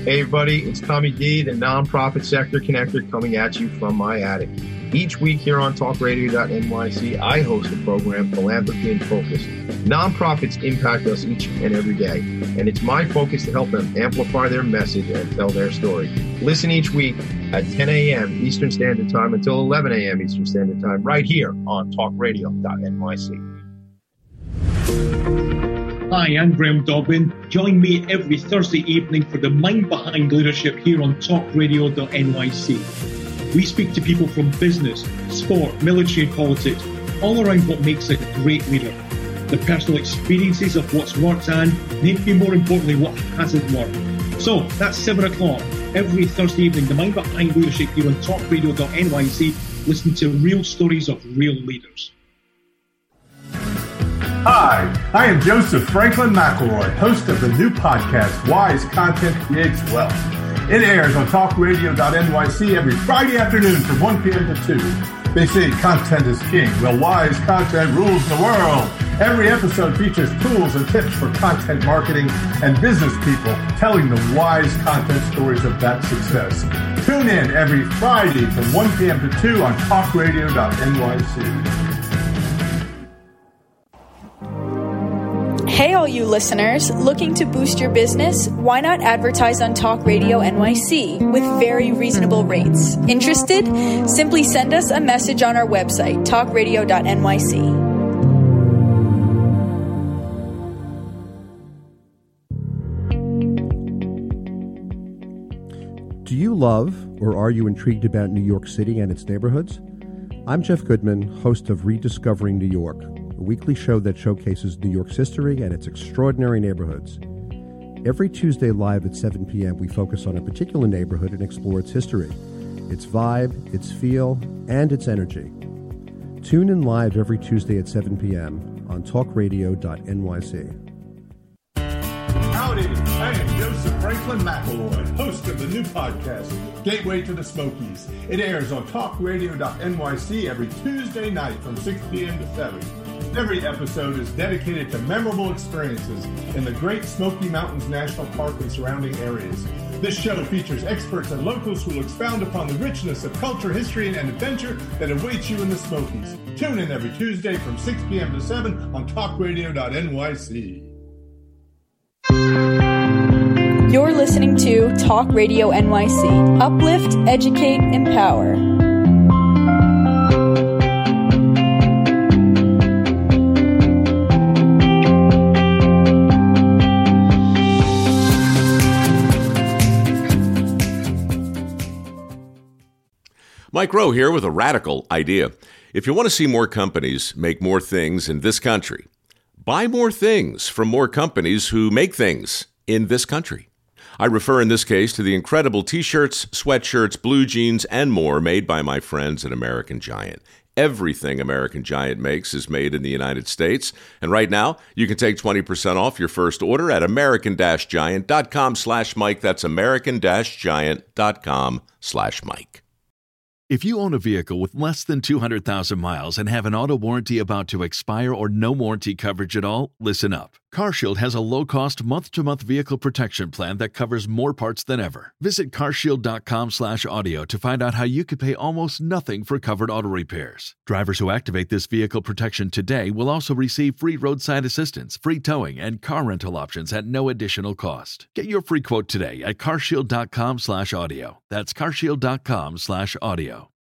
Hey everybody, it's Tommy D, the nonprofit sector connector, coming at you from my attic. Each week here on talkradio.nyc, I host the program Philanthropy in Focus. Nonprofits impact us each and every day, and it's my focus to help them amplify their message and tell their story. Listen each week at 10 a.m. Eastern Standard Time until 11 a.m. Eastern Standard Time right here on talkradio.nyc. Hi, I'm Graham Dobbin. Join me every Thursday evening for the Mind Behind Leadership here on talkradio.nyc. We speak to people from business, sport, military and politics, all around what makes a great leader. The personal experiences of what's worked and, maybe more importantly, what hasn't worked. So, that's 7 o'clock every Thursday evening, the Mind Behind Leadership here on talkradio.nyc. Listen to real stories of real leaders. Hi, I am Joseph Franklin McElroy, host of the new podcast, Wise Content Creates Wealth. It airs on talkradio.nyc every Friday afternoon from 1 p.m. to 2. They say content is king. Well, wise content rules the world. Every episode features tools and tips for content marketing and business people telling the wise content stories of that success. Tune in every Friday from 1 p.m. to 2 on talkradio.nyc. Hey all you listeners, looking to boost your business? Why not advertise on Talk Radio NYC with very reasonable rates? Interested? Simply send us a message on our website, talkradio.nyc. Do you love or are you intrigued about New York City and its neighborhoods? I'm Jeff Goodman, host of Rediscovering New York, a weekly show that showcases New York's history and its extraordinary neighborhoods. Every Tuesday live at 7 p.m., we focus on a particular neighborhood and explore its history, its vibe, its feel, and its energy. Tune in live every Tuesday at 7 p.m. on talkradio.nyc. Howdy, I am Joseph Franklin McElroy, host of the new podcast, Gateway to the Smokies. It airs on talkradio.nyc every Tuesday night from 6 p.m. to 7. Every episode is dedicated to memorable experiences in the Great Smoky Mountains National Park and surrounding areas. This show features experts and locals who will expound upon the richness of culture, history, and adventure that awaits you in the Smokies. Tune in every Tuesday from 6 p.m. to 7 on talkradio.nyc. You're listening to Talk Radio NYC. Uplift, educate, empower. Mike Rowe here with a radical idea. If you want to see more companies make more things in this country, buy more things from more companies who make things in this country. I refer in this case to the incredible t-shirts, sweatshirts, blue jeans, and more made by my friends at American Giant. Everything American Giant makes is made in the United States. And right now, you can take 20% off your first order at american-giant.com/Mike. That's american-giant.com/Mike. If you own a vehicle with less than 200,000 miles and have an auto warranty about to expire or no warranty coverage at all, listen up. CarShield has a low-cost month-to-month vehicle protection plan that covers more parts than ever. Visit carshield.com/audio to find out how you could pay almost nothing for covered auto repairs. Drivers who activate this vehicle protection today will also receive free roadside assistance, free towing, and car rental options at no additional cost. Get your free quote today at carshield.com/audio. That's carshield.com/audio.